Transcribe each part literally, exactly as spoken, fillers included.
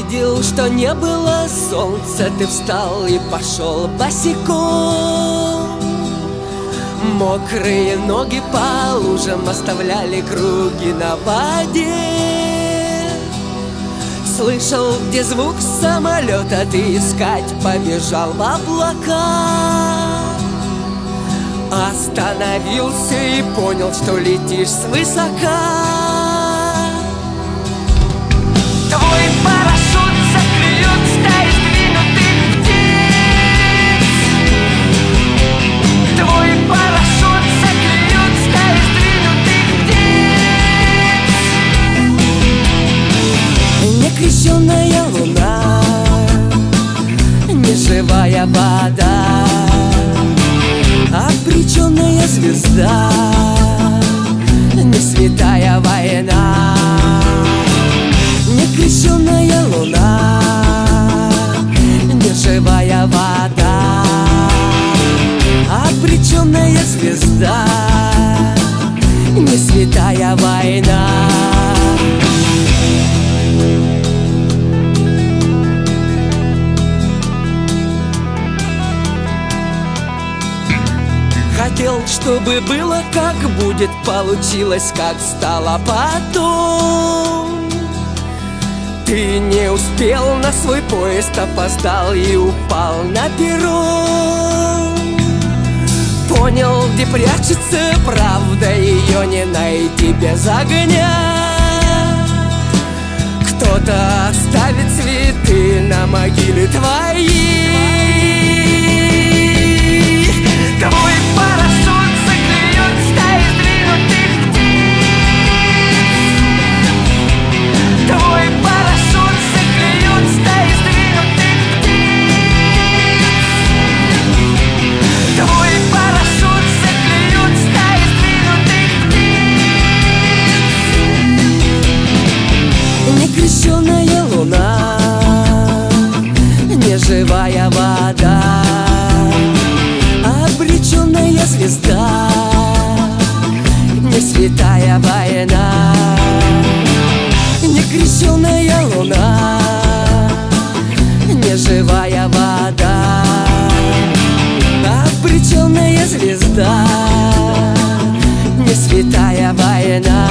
увидел, что не было солнца, ты встал и пошел босиком. Мокрые ноги по лужам оставляли круги на воде. Слышал, где звук самолета, ты искать побежал в облака. Остановился и понял, что летишь свысока. Твой парашют заклюет стаи сдвинутых птиц. Твой парашют заклюет стаи сдвинутых птиц. Некрещенная луна, неживая вода, обреченная звезда, не святая война. Некрещенная луна, неживая вода, обреченная звезда, не святая война. Хотел, чтобы было как будет, получилось как стало потом. Ты не успел на свой поезд, опоздал и упал на перрон. Понял, где прячется правда, ее не найти без огня. Кто-то оставит цветы на могиле твоей. Твой парашют заклюет стаи сдвинутых птиц. Твой парашют заклюет стаи сдвинутых птиц. Твой парашют заклюет стаи сдвинутых птиц. Некрещенная луна, неживая вода, обреченная звезда, не святая война. Некрещенная луна, неживая вода, обреченная звезда, не святая война.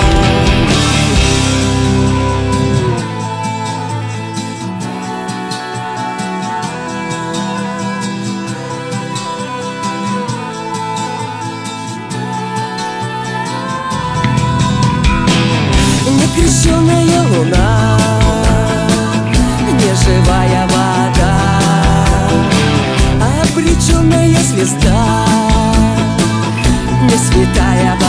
Некрещенная луна, неживая вода, обреченная звезда, не святая